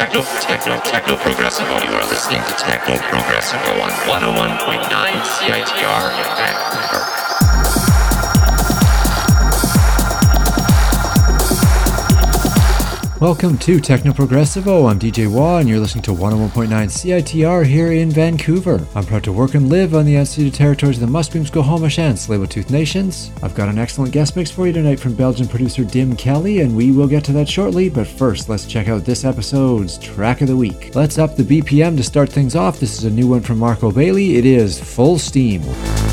Techno Progressivo. You are listening to Techno Progressivo on 101.9 CITR in Vancouver. Welcome to Techno Progressivo. I'm DJ Wah, and you're listening to 101.9 CITR here in Vancouver. I'm proud to work and live on the unceded territories of the Musqueam, Squamish, and Tsleil-Waututh nations. I've got an excellent guest mix for you tonight from Belgian producer Dim Kelly, and we will get to that shortly, but first, let's check out this episode's track of the week. Let's up the BPM to start things off. This is a new one from Marco Bailey. It is Full Steam.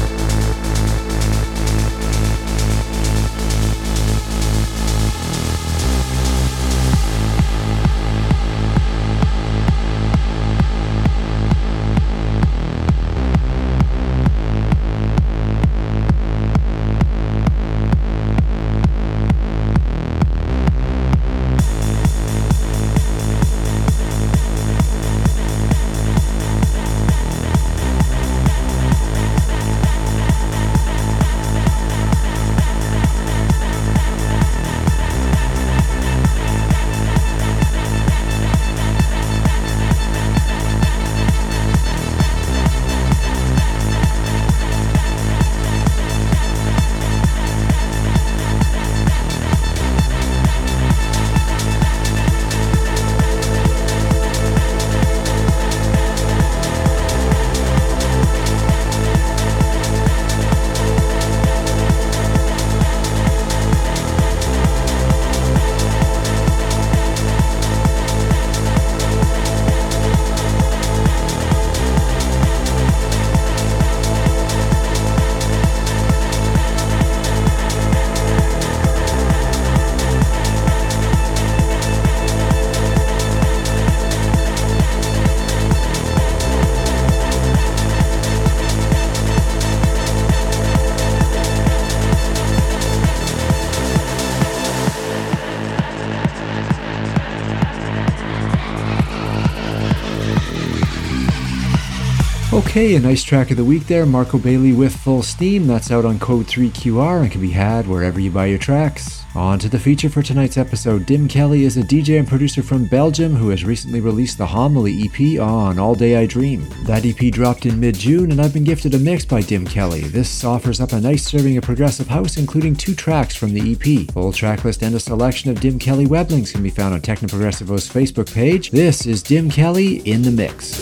Okay, a nice track of the week there, Marco Bailey with Full Steam. That's out on Code 3QR and can be had wherever you buy your tracks. On to the feature for tonight's episode. Dim Kelly is a DJ and producer from Belgium who has recently released the Homily EP on All Day I Dream. That EP dropped in mid-June, and I've been gifted a mix by Dim Kelly. This offers up a nice serving of progressive house, including 2 tracks from the EP. Full track list and a selection of Dim Kelly web links can be found on Techno Progressivo's Facebook page. This is Dim Kelly in the mix.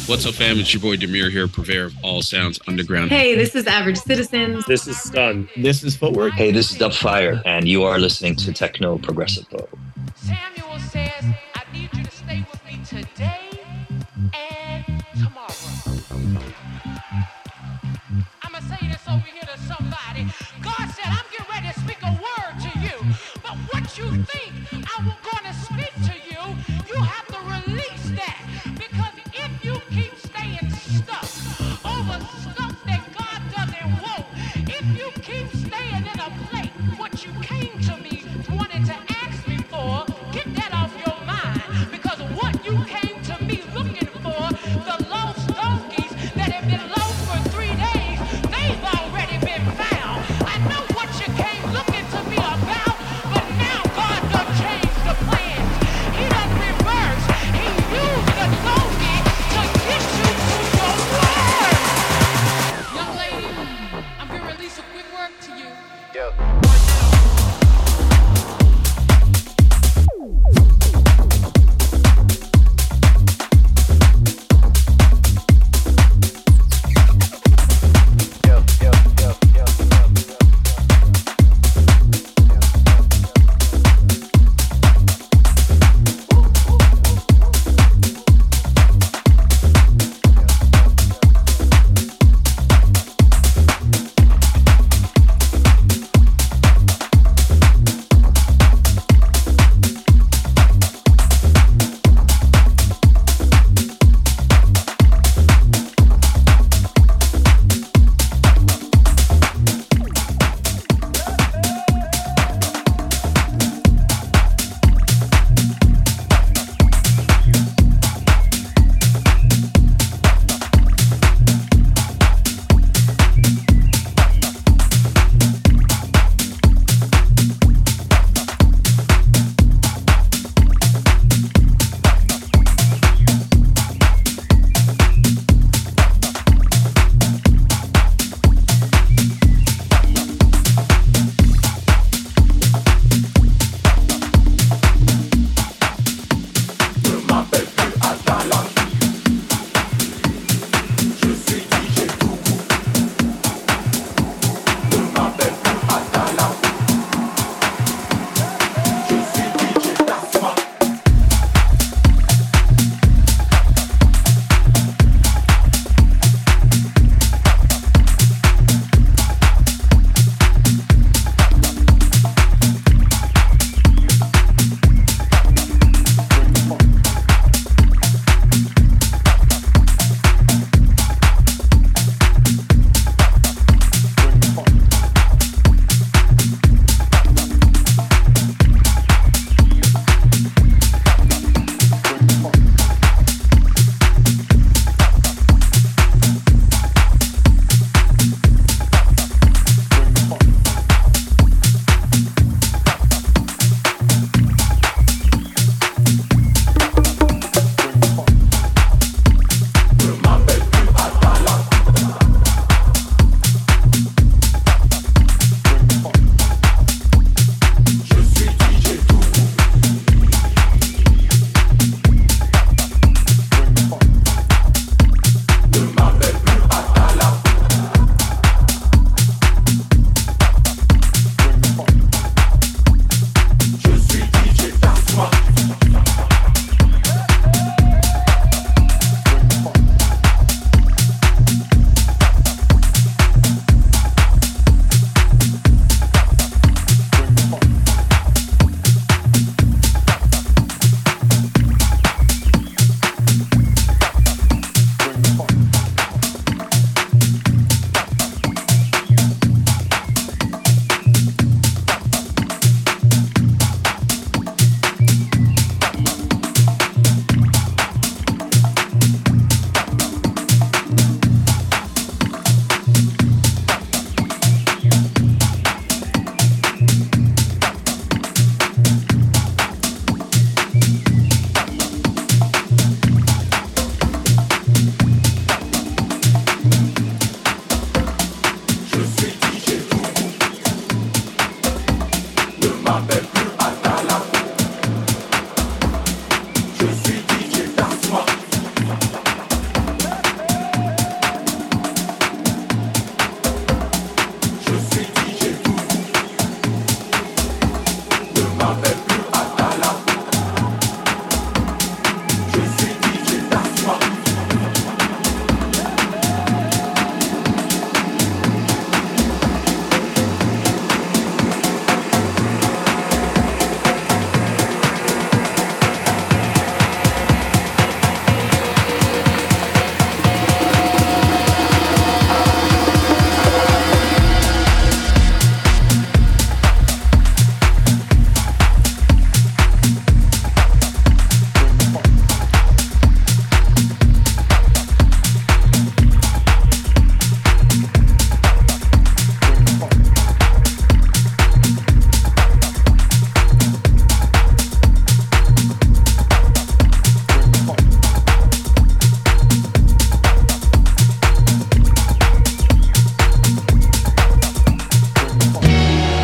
What's up, fam? It's your boy Demir here, purveyor of all sounds underground. Hey, this is Average Citizens. This is Stun. This is Footwork. Hey, this is Dubfire, and you are listening to Techno Progressive Pop. Samuel says, I need you to stay with me today and tomorrow. I'm going to say this over here to somebody. God said, I'm getting ready to speak a word to you. But what you think I'm going to speak to you, you have to release that. Because if you keep staying stuck over stuff that God doesn't want, if you keep staying in a place, what you came to me wanting to ask me for,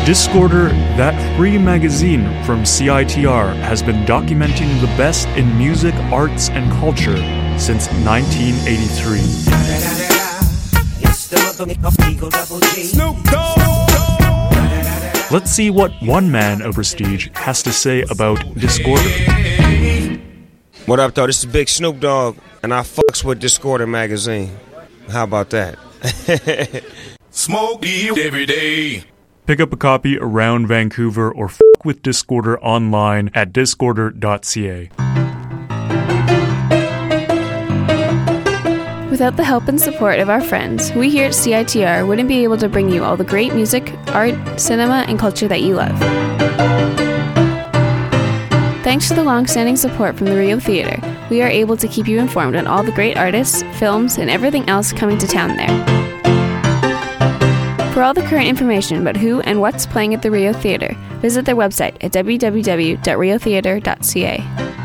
Discorder, that free magazine from CITR, has been documenting the best in music, arts, and culture since 1983. Let's see what one man of prestige has to say about Discorder. What up, though? This is Big Snoop Dogg, and I fucks with Discorder magazine. How about that? Smoke weed every day. Pick up a copy around Vancouver or f*** with Discorder online at discorder.ca. Without the help and support of our friends, we here at CITR wouldn't be able to bring you all the great music, art, cinema, and culture that you love. Thanks to the long-standing support from the Rio Theatre, we are able to keep you informed on all the great artists, films, and everything else coming to town there. For all the current information about who and what's playing at the Rio Theatre, visit their website at www.riotheatre.ca.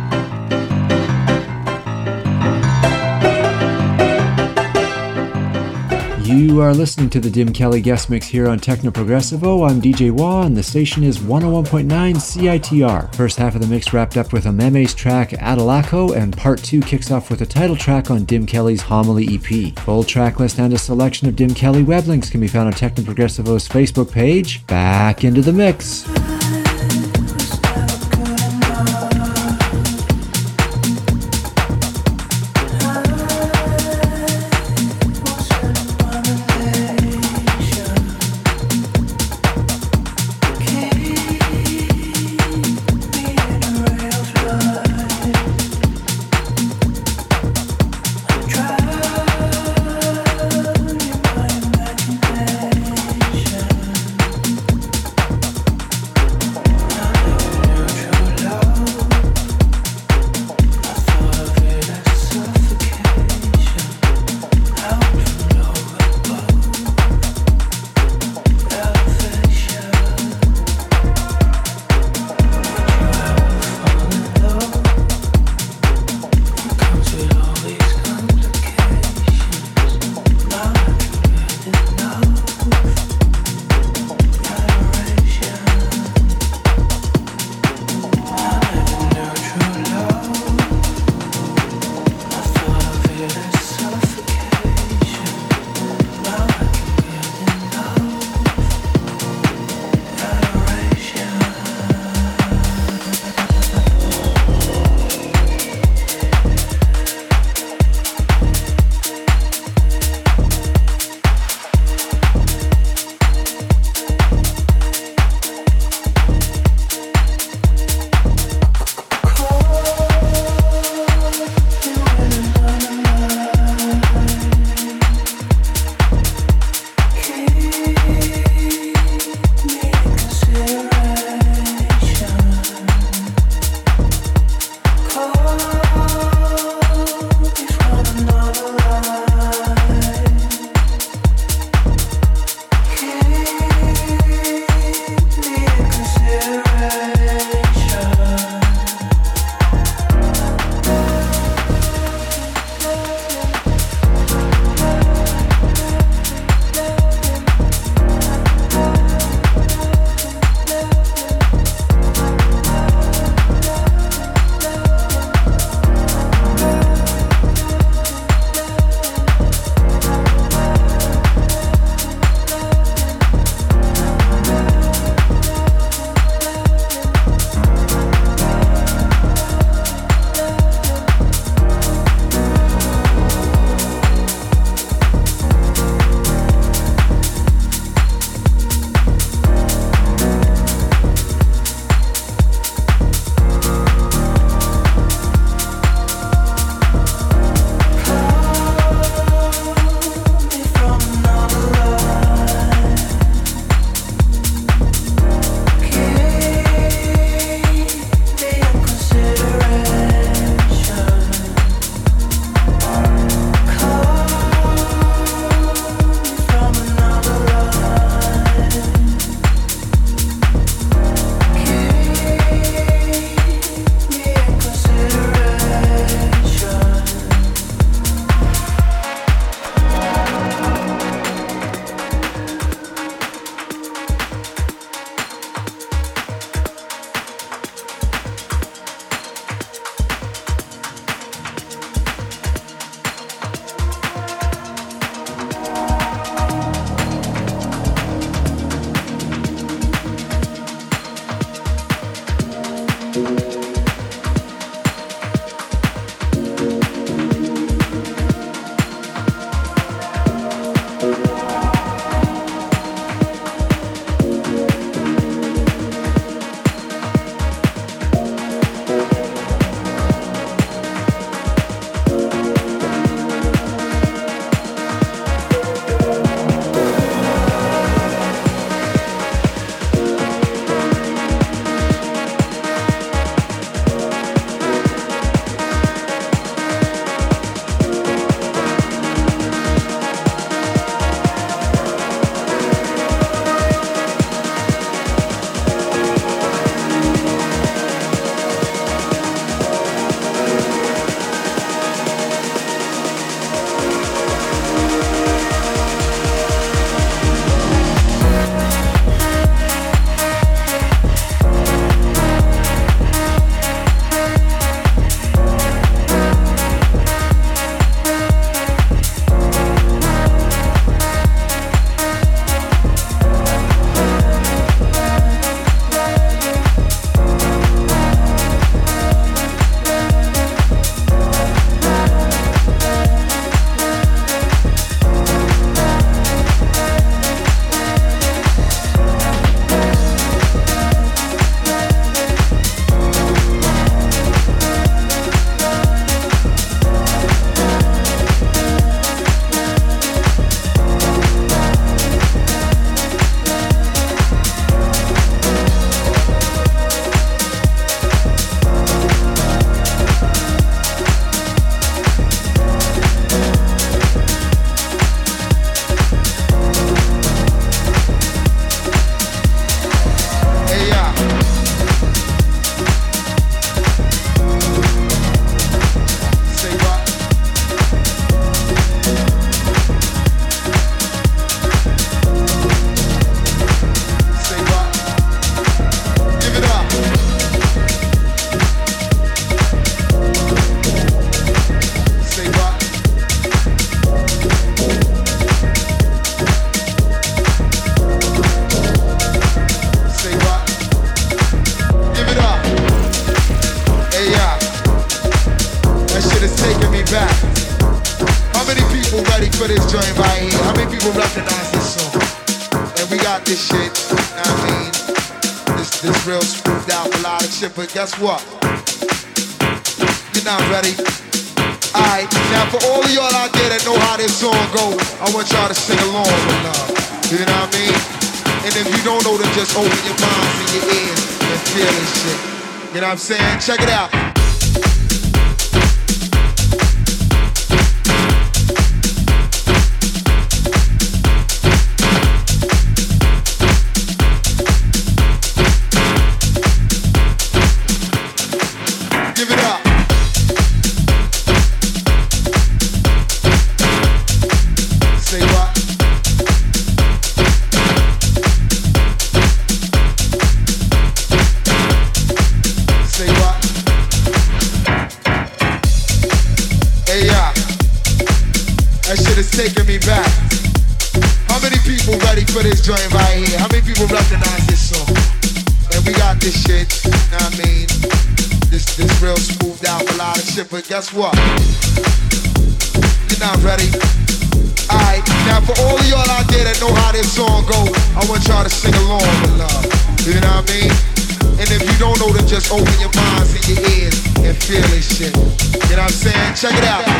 You are listening to the Dim Kelly guest mix here on Techno Progressivo. I'm DJ Wah, and the station is 101.9 CITR. First half of the mix wrapped up with Omeme's track Adalako, and part 2 kicks off with a title track on Dim Kelly's Homily EP. Full track list and a selection of Dim Kelly web links can be found on Techno Progressivo's Facebook page. Back into the mix. for this joint right here? How many people recognize this song? And we got this shit, you know what I mean? This real smoothed out melodic shit, but guess what? You're not ready. Alright, now for all of y'all out there that know how this song go, I want y'all to sing along with love. You know what I mean? And if you don't know, then just open your minds and your ears and feel this shit. You know what I'm saying? Check it out. Taking me back. How many people ready for this joint right here? How many people recognize this song? And we got this shit, you know what I mean? This real smoothed out melodic shit, but guess what? You're not ready. Alright, now for all of y'all out there that know how this song go, I want y'all to sing along with love. You know what I mean? And if you don't know, then just open your minds and your ears and feel this shit. You know what I'm saying? Check it out.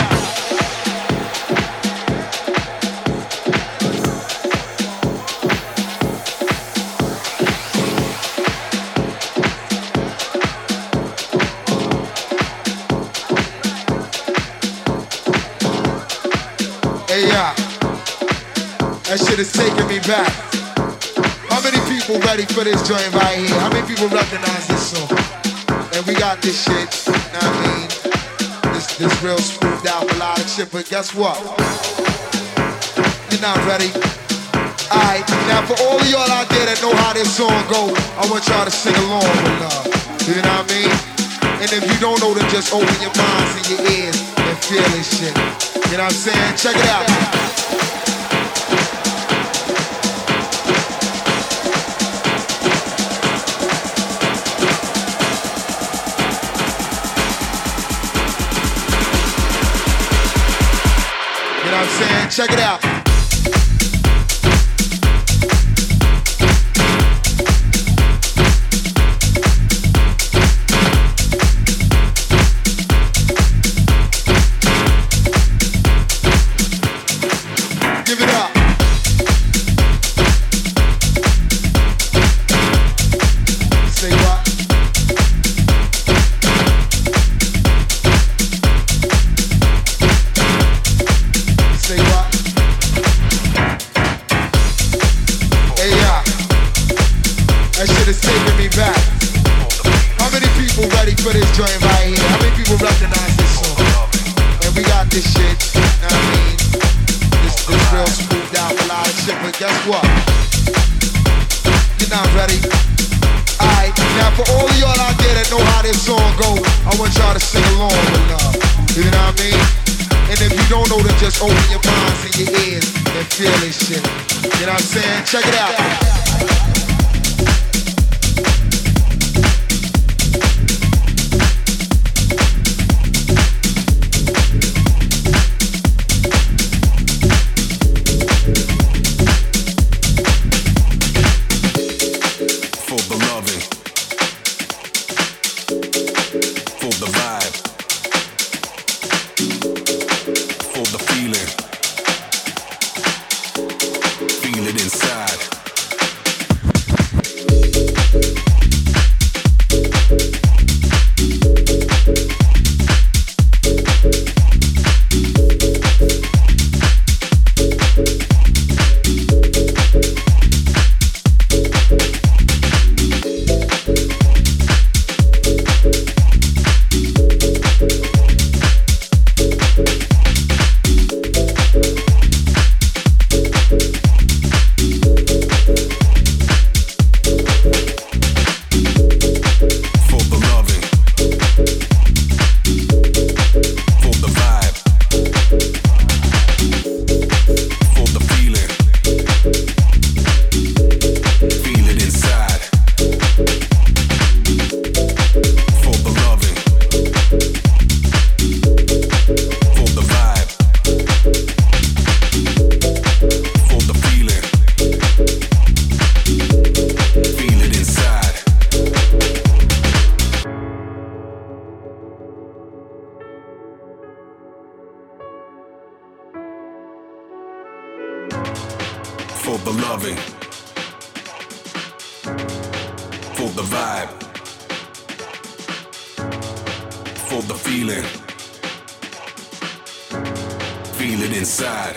That shit is taking me back. How many people ready for this joint right here? How many people recognize this song? And we got this shit, you know what I mean? This real smoothed out melodic shit, but guess what? You're not ready. Alright, now for all of y'all out there that know how this song go, I want y'all to sing along with love. You know what I mean? And if you don't know, then just open your minds and your ears and feel this shit. You know what I'm saying? Check it out. Check it out. Give it up. Say what? Say what? That shit is taking me back. How many people ready for this joint right here? How many people recognize this song? And we got this shit, you know what I mean? This real smoothed out melodic shit, but guess what? You're not ready. Alright, now for all of y'all out there that know how this song go, I want y'all to sing along with love. You know what I mean? And if you don't know, then just open your minds and your ears and feel this shit. You know what I'm saying? Check it out. for the loving, for the vibe, for the feeling. Feel it inside.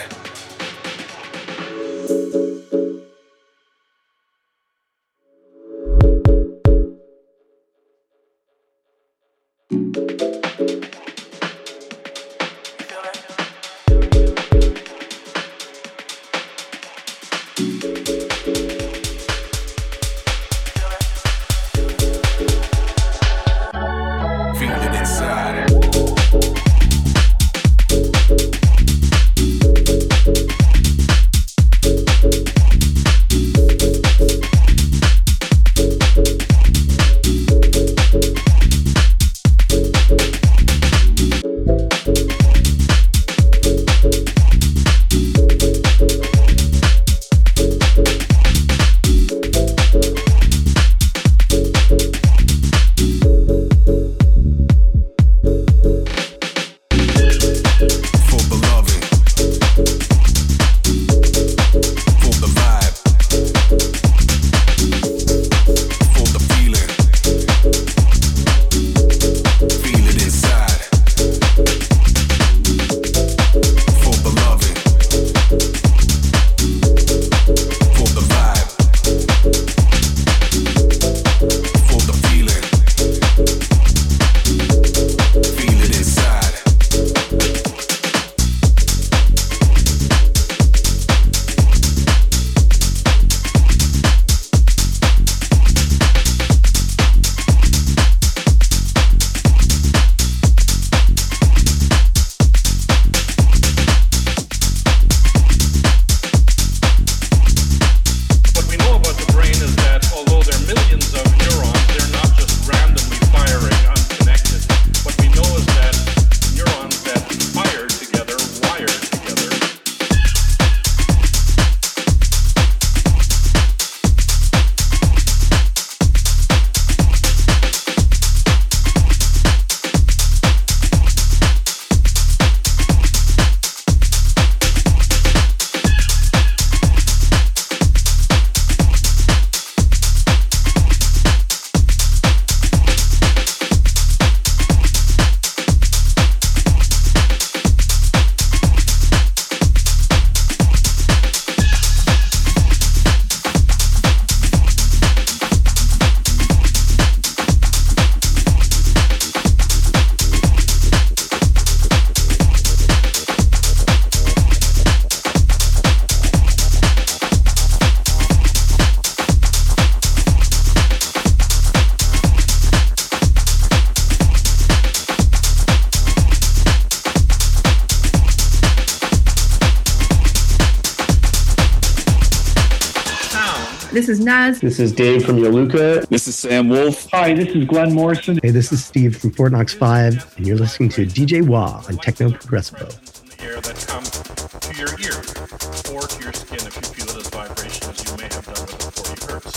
This is Naz. This is Dave from Yoluka. This is Sam Wolf. Hi, this is Glenn Morrison. Hey, this is Steve from Fort Knox 5, and you're listening to DJ Wah on Techno Progressivo. Air that come to your ear or to your skin if you feel it as vibration, as you may have done with the 40 hertz.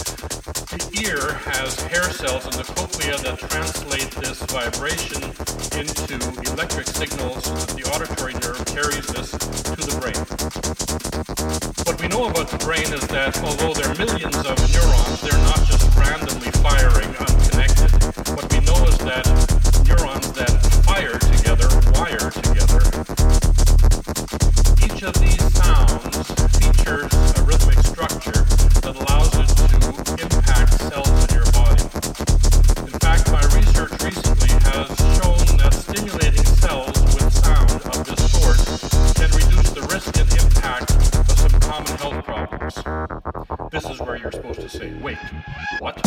The ear has hair cells in the cochlea that translate this vibration into electric signals so that the auditory nerve carries this to the brain. What we know about the brain is that although there are millions of neurons, they're not just randomly firing unconnected. What we know is that neurons that fire together wire together. Each of these sounds features a rhythmic structure that allows it to impact cells in your body. In fact, my research recently has shown that stimulating cells with sound of this sort can reduce the risk and impact of some common health problems. This is where you're supposed to say, wait, what?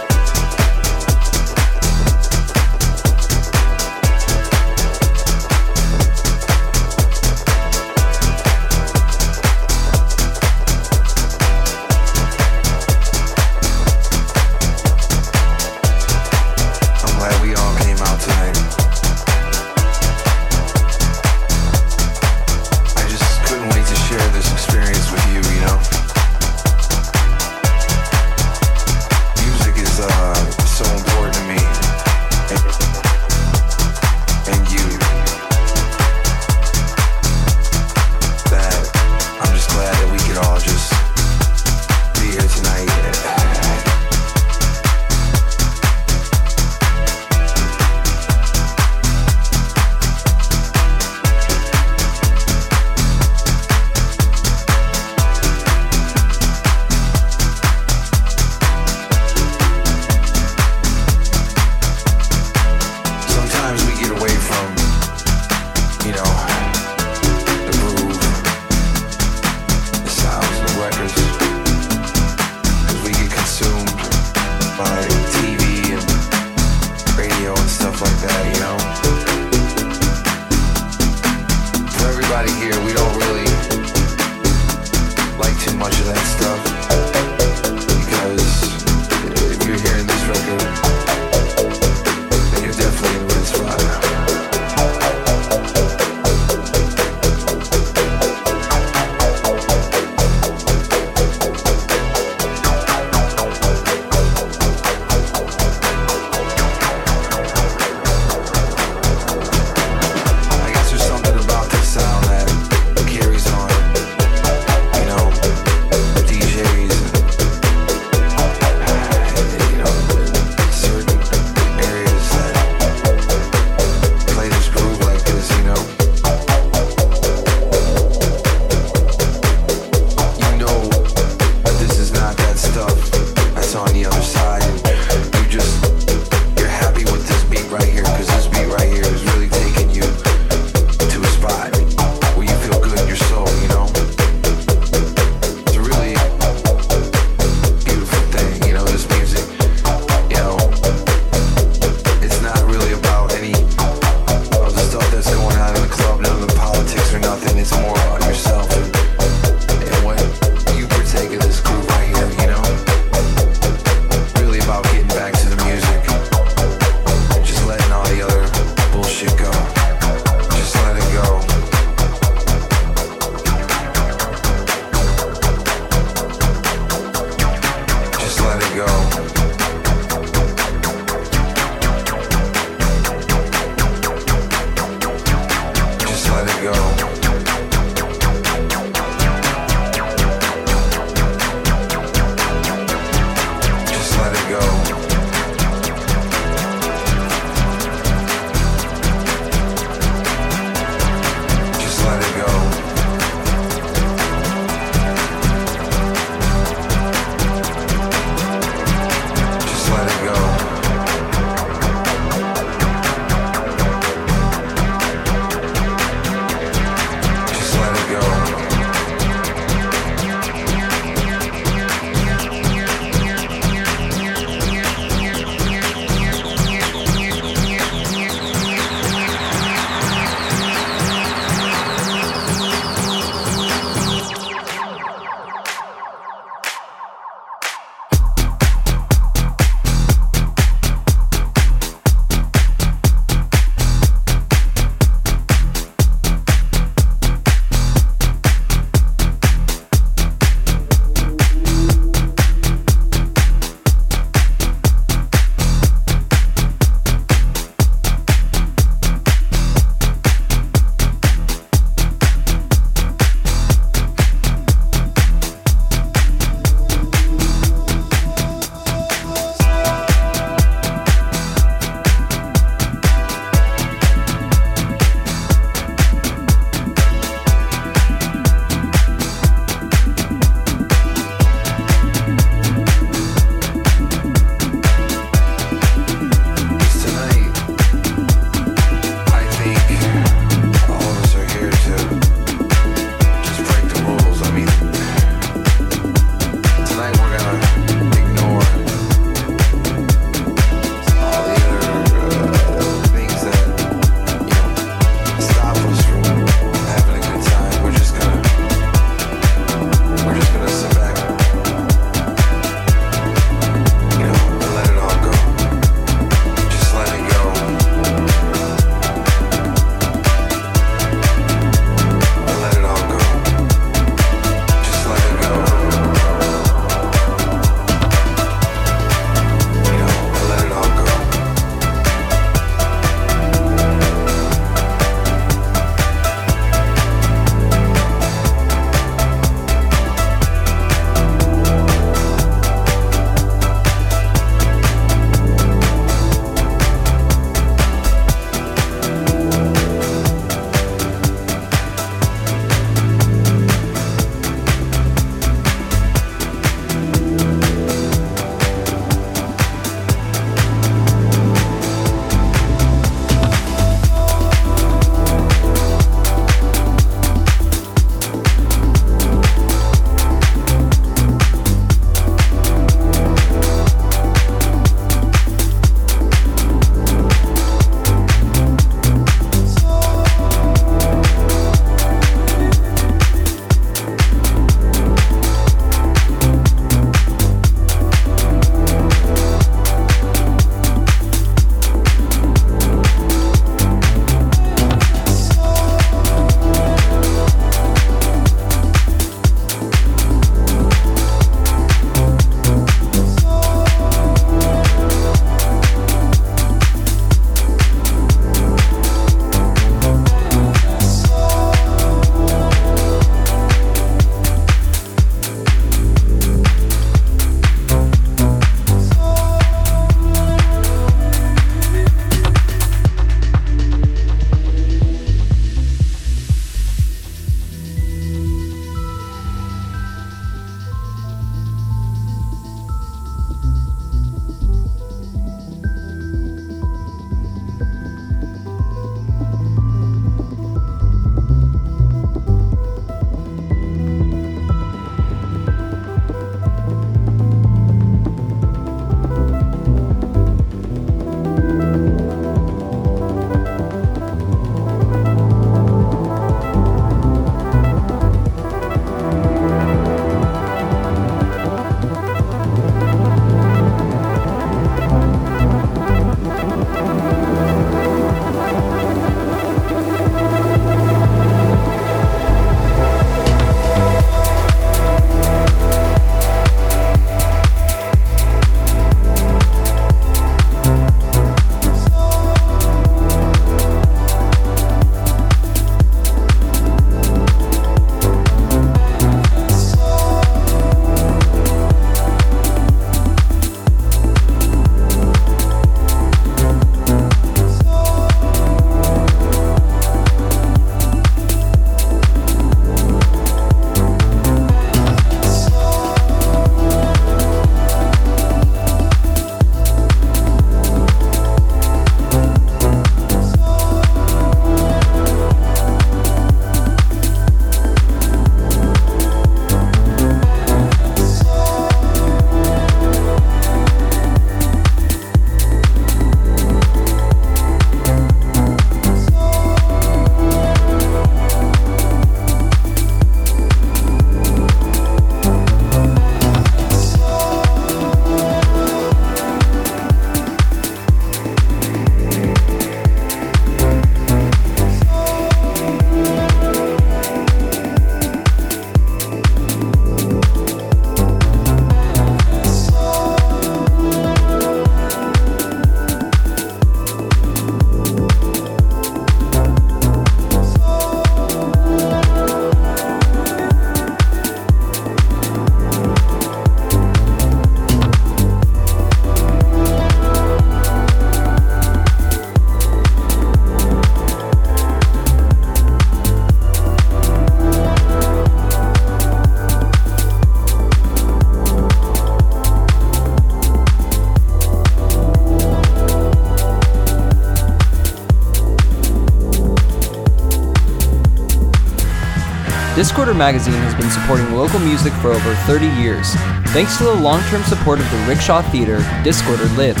Discorder Magazine has been supporting local music for over 30 years. Thanks to the long-term support of the Rickshaw Theatre, Discorder lives.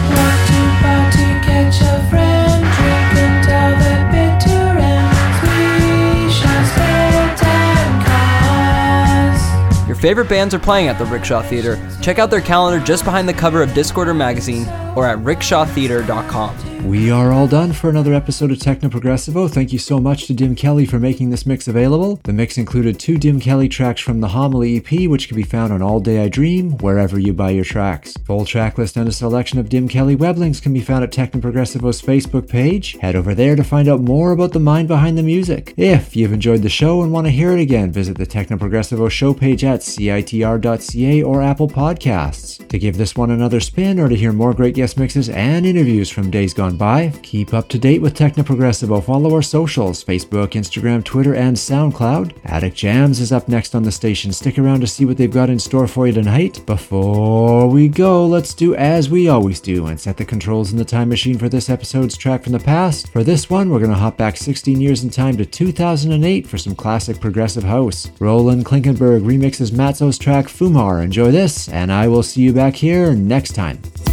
Catch a friend, drink until the bitter ends. We shall spend and cause. Your favorite bands are playing at the Rickshaw Theatre. Check out their calendar just behind the cover of Discorder Magazine or at rickshawtheatre.com. We are all done for another episode of Techno Progressivo. Thank you so much to Dim Kelly for making this mix available. The mix included 2 Dim Kelly tracks from the Homily EP, which can be found on All Day I Dream, wherever you buy your tracks. Full track list and a selection of Dim Kelly web links can be found at Techno Progressivo's Facebook page. Head over there to find out more about the mind behind the music. If you've enjoyed the show and want to hear it again, visit the Techno Progressivo show page at citr.ca or Apple Podcasts. To give this one another spin or to hear more great guest mixes and interviews from days gone by, keep up to date with Techno Progressivo. Follow our socials, Facebook, Instagram, Twitter, and SoundCloud. Attic Jams is up next on the station. Stick around to see what they've got in store for you tonight. Before we go, let's do as we always do and set the controls in the time machine for this episode's track from the past. For this one, we're going to hop back 16 years in time to 2008 for some classic progressive house. Roland Klinkenberg remixes Matzo's track Fumar. Enjoy this, and I will see you back here next time.